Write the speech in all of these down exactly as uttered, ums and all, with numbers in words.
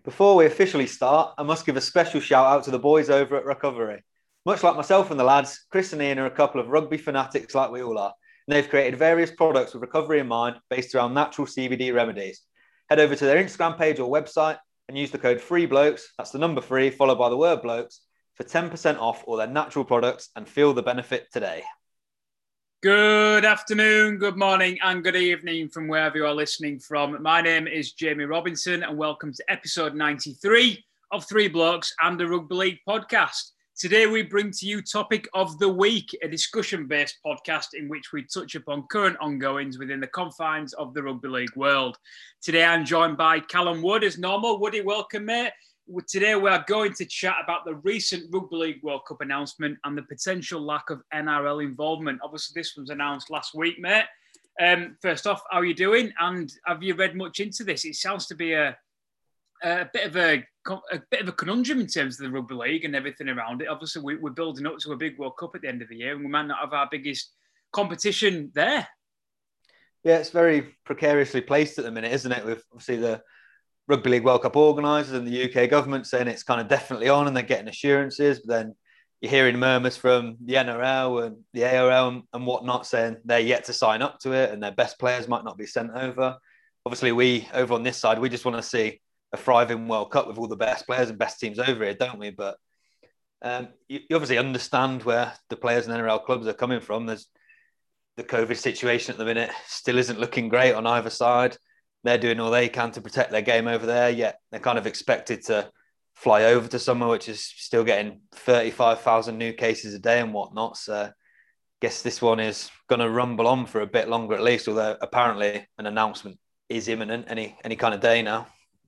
Before we officially start, I must give a special shout out to the boys over at Recovery. Much like myself and the lads, Chris and Ian are a couple of rugby fanatics like we all are, and they've created various products with recovery in mind based around natural C B D remedies. Head over to their Instagram page or website and use the code FREEBLOKES, that's the number three followed by the word blokes, for ten percent off all their natural products and feel the benefit today. Good afternoon, good morning and good evening from wherever you are listening from. My name is Jamie Robinson and welcome to episode ninety-three of Three Blokes and a Rugby League podcast. Today we bring to you Topic of the Week, a discussion-based podcast in which we touch upon current ongoings within the confines of the rugby league world. Today I'm joined by Callum Wood as normal. Woody, welcome mate. Today we are going to chat about the recent Rugby League World Cup announcement and the potential lack of N R L involvement. Obviously, this was announced last week, mate. Um, first off, how are you doing? And have you read much into this? It sounds to be a, a bit of a, a bit of a conundrum in terms of the Rugby League and everything around it. Obviously, we, we're building up to a big World Cup at the end of the year, and we might not have our biggest competition there. Yeah, it's very precariously placed at the minute, isn't it? With obviously the Rugby League World Cup organisers and the U K government saying it's kind of definitely on and they're getting assurances, but then you're hearing murmurs from the N R L and the A R L and, and whatnot saying they're yet to sign up to it and their best players might not be sent over. Obviously, we, over on this side, we just want to see a thriving World Cup with all the best players and best teams over here, don't we? But um, you, you obviously understand where the players and N R L clubs are coming from. There's the COVID situation at the minute still isn't looking great on either side. They're doing all they can to protect their game over there, yet they're kind of expected to fly over to somewhere which is still getting thirty-five thousand new cases a day and whatnot. So I guess this one is going to rumble on for a bit longer at least, although apparently an announcement is imminent any any kind of day now.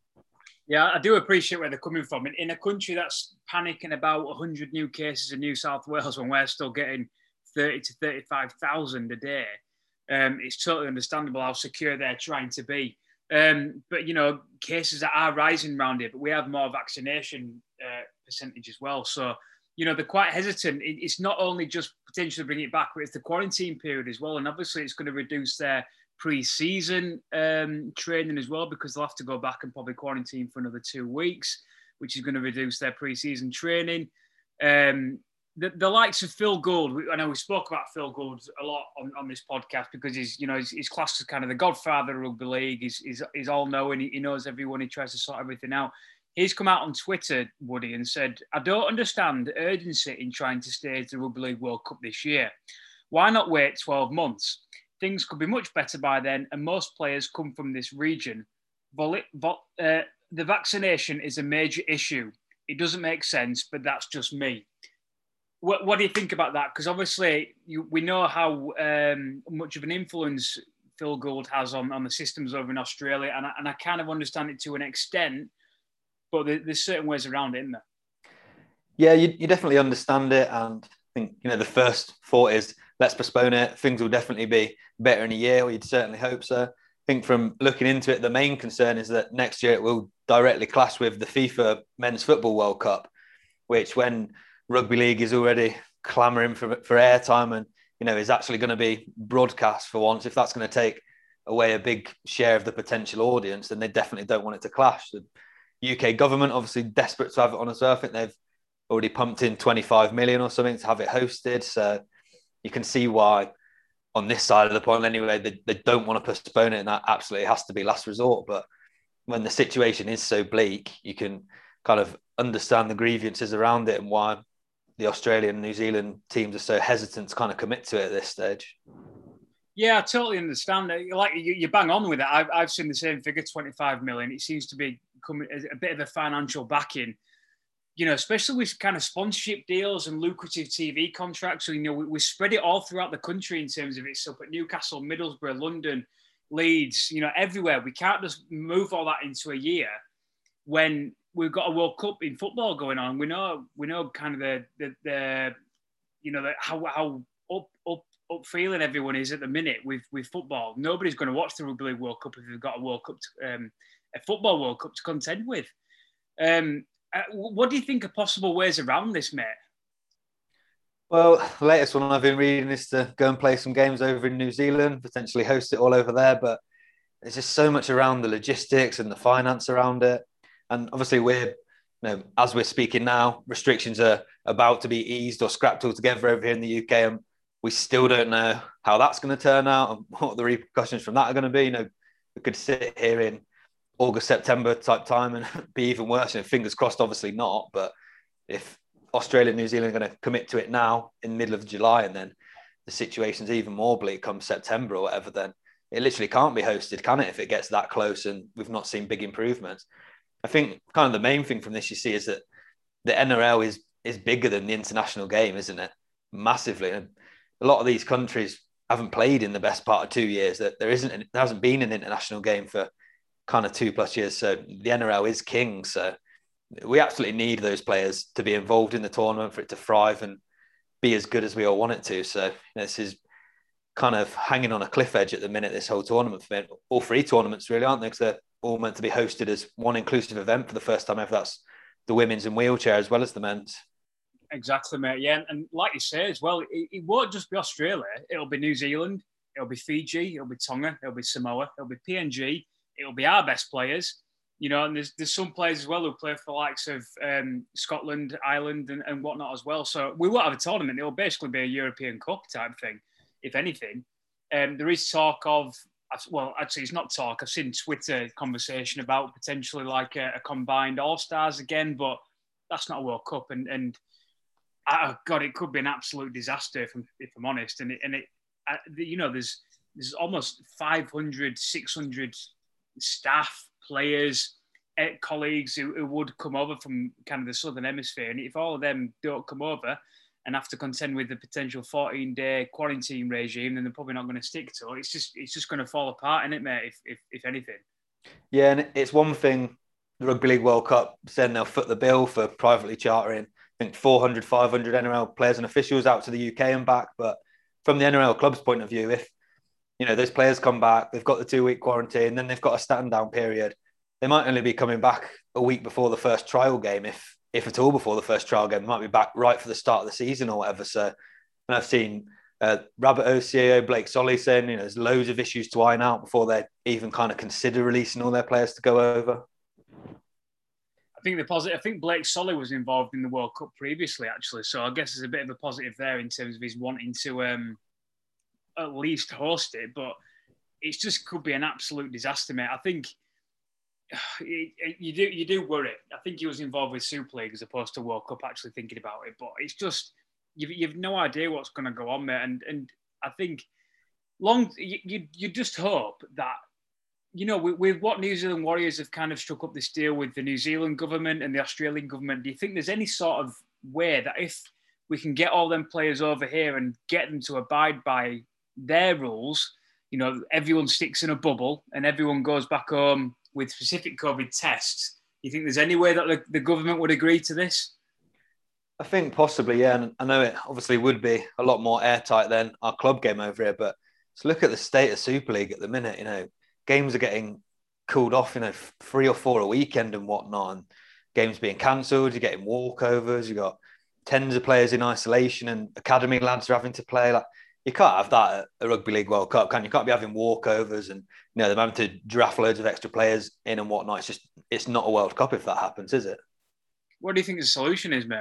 Yeah, I do appreciate where they're coming from. In, in a country that's panicking about one hundred new cases in New South Wales when we're still getting thirty to thirty-five thousand a day, um, it's totally understandable how secure they're trying to be. Um, but, you know, cases that are rising around here, but we have more vaccination uh, percentage as well. So, you know, they're quite hesitant. It, it's not only just potentially bringing it back, but it's the quarantine period as well. And obviously it's going to reduce their pre-season um, training as well, because they'll have to go back and probably quarantine for another two weeks, which is going to reduce their pre-season training. Um, The, the likes of Phil Gould, I know we spoke about Phil Gould a lot on, on this podcast because he's, you know, he's, he's classed as kind of the godfather of rugby league. He's, he's, he's all-knowing. He, he knows everyone. He tries to sort everything out. He's come out on Twitter, Woody, and said, I don't understand the urgency in trying to stage the Rugby League World Cup this year. Why not wait twelve months? Things could be much better by then, and most players come from this region. Vol- vol- uh, the vaccination is a major issue. It doesn't make sense, but that's just me. What, what do you think about that? Because obviously you, we know how um, much of an influence Phil Gould has on, on the systems over in Australia, and I, and I kind of understand it to an extent, but there, there's certain ways around it, isn't there? Yeah, you, you definitely understand it, and I think, you know, the first thought is let's postpone it. Things will definitely be better in a year, or you'd certainly hope so. I think from looking into it, the main concern is that next year it will directly clash with the FIFA Men's Football World Cup, which when Rugby League is already clamouring for, for airtime and, you know, is actually going to be broadcast for once. If that's going to take away a big share of the potential audience, then they definitely don't want it to clash. The U K government obviously desperate to have it on as well. I think they've already pumped in twenty-five million or something to have it hosted. So you can see why on this side of the pond anyway, they, they don't want to postpone it, and that absolutely has to be last resort. But when the situation is so bleak, you can kind of understand the grievances around it and why the Australian and New Zealand teams are so hesitant to kind of commit to it at this stage. Yeah, I totally understand it. Like you, you bang on with it. I've, I've seen the same figure, twenty-five million. It seems to be coming a bit of a financial backing, you know, especially with kind of sponsorship deals and lucrative T V contracts. So, you know, we, we spread it all throughout the country in terms of it's up at Newcastle, Middlesbrough, London, Leeds, you know, everywhere. We can't just move all that into a year when we've got a World Cup in football going on. We know, we know, kind of the the, the you know, the, how how up up up feeling everyone is at the minute with with football. Nobody's going to watch the Rugby League World Cup if they've got a World Cup, to, um, a football World Cup to contend with. Um, uh, what do you think are possible ways around this, mate? Well, the latest one I've been reading is to go and play some games over in New Zealand, potentially host it all over there. But there's just so much around the logistics and the finance around it. And obviously, we're, you know, as we're speaking now, restrictions are about to be eased or scrapped altogether over here in the U K. And we still don't know how that's going to turn out and what the repercussions from that are going to be. You know, we could sit here in August, September type time and be even worse. You know, fingers crossed, obviously not. But if Australia and New Zealand are going to commit to it now in the middle of July, and then the situation's even more bleak come September or whatever, then it literally can't be hosted, can it, if it gets that close and we've not seen big improvements? I think kind of the main thing from this you see is that the N R L is is bigger than the international game, isn't it? Massively. And a lot of these countries haven't played in the best part of two years. That there isn't, there hasn't been an international game for kind of two plus years. So the N R L is king. So we absolutely need those players to be involved in the tournament for it to thrive and be as good as we all want it to. So you know, this is kind of hanging on a cliff edge at the minute, this whole tournament for me. All three tournaments really, aren't they? Because they're all meant to be hosted as one inclusive event for the first time ever. That's the women's in wheelchair as well as the men's. Exactly, mate. Yeah, and like you say as well, it, it won't just be Australia. It'll be New Zealand, it'll be Fiji, it'll be Tonga, it'll be Samoa, it'll be P N G, it'll be our best players. You know, and there's there's some players as well who play for the likes of um, Scotland, Ireland, and, and whatnot as well. So we won't have a tournament. It'll basically be a European Cup type thing, if anything. Um, there is talk of, well, actually, it's not talk. I've seen Twitter conversation about potentially like a, a combined All-Stars again, but that's not a World Cup. And and oh God, it could be an absolute disaster if I'm, if I'm honest. And it, and it, uh, you know, there's there's almost five hundred, six hundred staff, players, colleagues who, who would come over from kind of the Southern Hemisphere. And if all of them don't come over and have to contend with the potential fourteen-day quarantine regime, then they're probably not going to stick to it. It's just it's just going to fall apart, isn't it, mate, if, if, if anything? Yeah, and it's one thing, the Rugby League World Cup saying they'll foot the bill for privately chartering, I think four hundred, five hundred N R L players and officials out to the U K and back. But from the N R L club's point of view, if you know those players come back, they've got the two-week quarantine, then they've got a stand-down period. They might only be coming back a week before the first trial game, if if at all before the first trial game. They might be back right for the start of the season or whatever. So, and I've seen uh, Rabbitohs C E O Blake Solly saying, you know, there's loads of issues to iron out before they even kind of consider releasing all their players to go over. I think the positive. I think Blake Solly was involved in the World Cup previously, actually. So I guess there's a bit of a positive there in terms of his wanting to um, at least host it. But it just could be an absolute disaster, mate. I think. You do you do worry. I think he was involved with Super League as opposed to World Cup, actually thinking about it. But it's just you've you've no idea what's going to go on, mate. And and I think long you you, you just hope that you know with, with what New Zealand Warriors have kind of struck up this deal with the New Zealand government and the Australian government. Do you think there's any sort of way that if we can get all them players over here and get them to abide by their rules, you know, everyone sticks in a bubble and everyone goes back home with specific COVID tests, you think there's any way that the, the government would agree to this? I think possibly, yeah. And I know it obviously would be a lot more airtight than our club game over here, but to look at the state of Super League at the minute, you know, games are getting called off, you know, three or four a weekend and whatnot, and games being cancelled, you're getting walkovers, you've got tens of players in isolation and academy lads are having to play. Like, you can't have that at a Rugby League World Cup, can you? You can't be having walkovers and, you know, they're having to draft loads of extra players in and whatnot. It's just, it's not a World Cup if that happens, is it? What do you think the solution is, mate?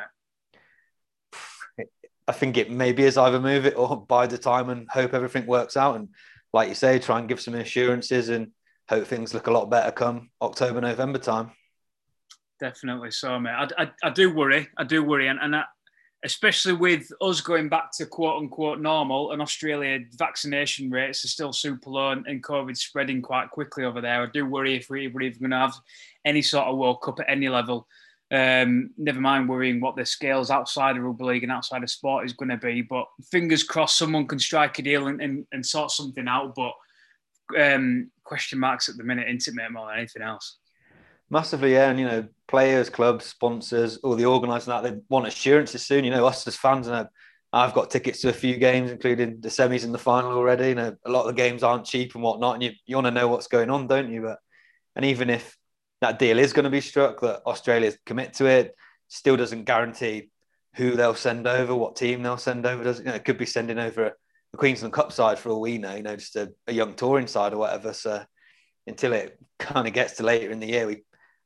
I think it maybe is either move it or bide the time and hope everything works out. And like you say, try and give some assurances and hope things look a lot better come October, November time. Definitely so, mate. I, I, I do worry. I do worry. And, and I, especially with us going back to quote unquote normal and Australia vaccination rates are still super low and, and COVID spreading quite quickly over there. I do worry if we, we're even going to have any sort of World Cup at any level. Um, never mind worrying what the scales outside of Rugby League and outside of sport is going to be. But fingers crossed someone can strike a deal and, and, and sort something out. But um, question marks at the minute, isn't it, mate, more than anything else? Massively, yeah. And, you know, players, clubs, sponsors, all the organisers that, they want assurances soon. You know, us as fans, and I've got tickets to a few games, including the semis and the final already. You know, a lot of the games aren't cheap and whatnot, and you, you want to know what's going on, don't you? But and even if that deal is going to be struck, that Australia commit to it, still doesn't guarantee who they'll send over, what team they'll send over. Does you know, it could be sending over the Queensland Cup side for all we know, you know, just a, a young touring side or whatever. So until it kind of gets to later in the year, we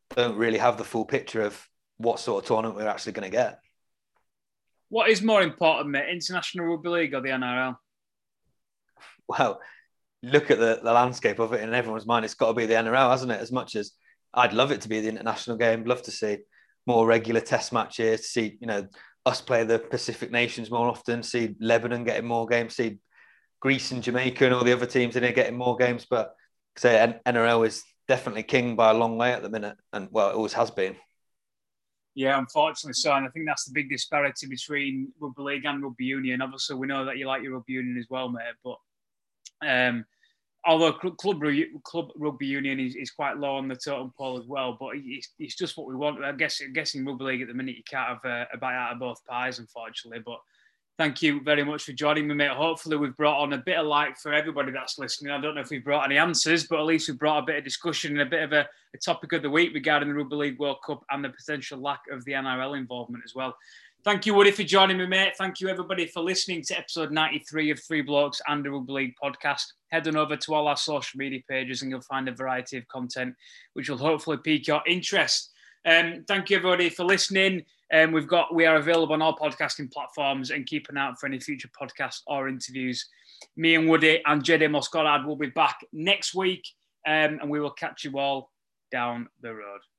don't really have the full picture of what sort of tournament we're actually going to get. What is more important, mate, International Rugby League or the N R L? Well, look at the, the landscape of it in everyone's mind. It's got to be the N R L, hasn't it? As much as I'd love it to be the international game, love to see more regular test matches, see, you know, us play the Pacific nations more often, see Lebanon getting more games, see Greece and Jamaica and all the other teams in here getting more games. But say N R L is definitely king by a long way at the minute. And well, it always has been. Yeah, unfortunately so. And I think that's the big disparity between rugby league and rugby union. Obviously, we know that you like your rugby union as well, mate. But um, although club, club rugby union is, is quite low on the totem pole as well, but it's, it's just what we want. I guess, I guess in rugby league at the minute, you can't have a, a bite out of both pies, unfortunately. But thank you very much for joining me, mate. Hopefully we've brought on a bit of light for everybody that's listening. I don't know if we've brought any answers, but at least we've brought a bit of discussion and a bit of a, a topic of the week regarding the Rugby League World Cup and the potential lack of the N R L involvement as well. Thank you, Woody, for joining me, mate. Thank you, everybody, for listening to episode ninety-three of Three Blokes and a Rugby League podcast. Head on over to all our social media pages and you'll find a variety of content which will hopefully pique your interest. Um, thank you, everybody, for listening. Um, we've got we are available on all podcasting platforms, and keep an eye out for any future podcasts or interviews. Me and Woody and J D Moscollard will be back next week, um, and we will catch you all down the road.